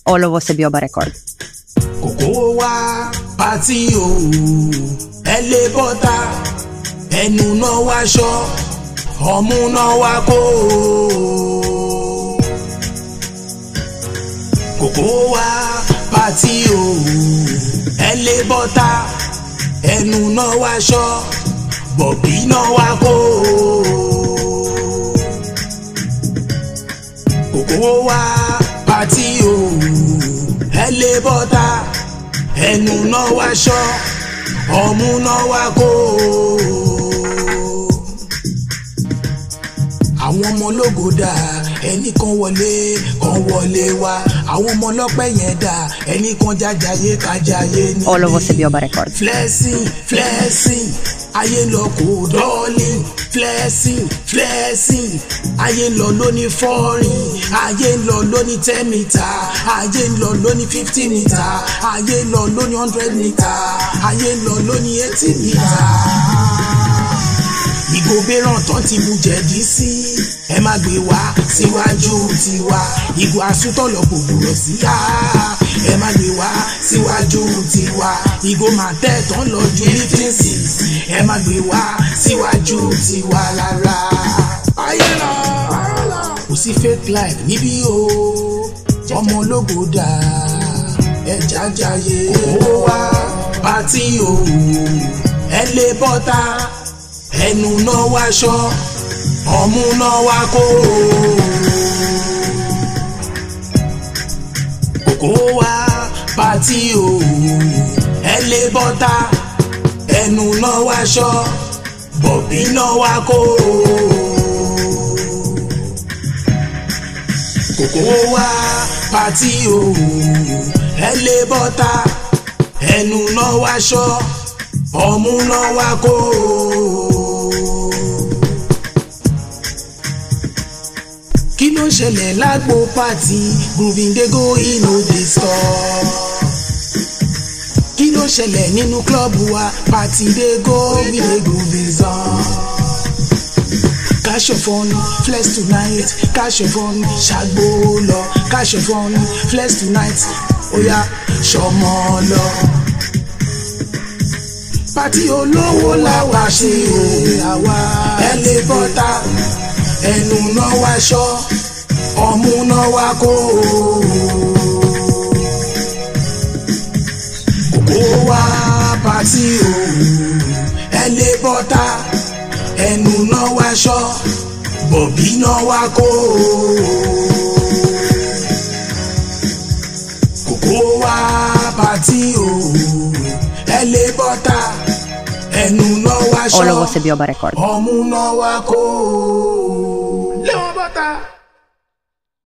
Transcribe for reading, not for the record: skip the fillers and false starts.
All of us Sebioba record. Kòkó wa pàtí o, ẹ lè bọ́ta, ẹnu náà wáṣọ, ọmú náà wá kó o. Kòkó wa pàtí o, ẹ lè bọ́ta, ẹnu náà wáṣọ, bọ̀bí náà wá kó o. Kòkó wa pàtí o, ẹ lè bọ́ta, ẹnu náà wáṣọ, ọmú náà wá kó o. Àwọn ọmọ ológo dà, ẹnìkan wọlé wá. Àwọn ọmọ ọlọ́pẹ́ yẹn dà, ẹnìkan jájàyé kájàyé ní. All of us Sebioba record. Flexing, ayé lọ kò dọ́ọ̀lì. Flexing, ayé lọ lóní foreign, ayé lọ lóní 10 meter, ayé lọ lóní 50 meter, ayé lọ lóní 100 meter, ayé lọ lóní 80 meter. Ìgò bẹ́ràn tán ti mú jẹ̀dí sí, ẹ má gbé wá síwájú tiwa. Ìgò àsútọ̀lọ̀ kò gbúrọ̀ sí yá, ẹ má gbé wá síwájú tiwa. Ìgò máa tẹ̀ tán lọ ju 56, ẹ má gbé wá síwájú tiwa rárá. Ayé lọ, kò sí fake life níbí o, ọmọ ológo dà, ẹ jájàyé. Kòkó wa pàtí o, ẹ lè bọ́ta, ẹnu náà wáṣọ, ọmú náà wá kó o. Kòkó wa pàtí o, ẹ lè bọ́ta, ẹnu náà wáṣọ, bọ̀bí náà wá kó o. Kòkó wa pàtí o, ẹ lè bọ́ta, ẹnu náà wáṣọ, ọmú náà wá kó o. Kí ló ṣẹlẹ̀ lágbo pàtí, grooving dey go inú dey stop. Kí ló ṣẹlẹ̀ nínú klọ́ọ̀bù wa, pàtí dey go we dey grooving on. Cash your phone, flex tonight, cash your phone, ṣàgbó lọ, cash your phone, flex tonight, oya ṣọmọ lọ. Pàtí olówó làwa ṣe àwa, ẹ lè bọ́ta, ẹnu náà wáṣọ, ọmú náà wá kó o. Kòkó wa pàtí o, ẹ lè bọ́ta, ẹnu náà wáṣọ, bọ̀bí náà wá kó o. Kòkó wa pàtí o, ẹ lè bọ́ta, ẹnu náà wáṣọ, All of us Sebioba record. ọmú náà wá kó o.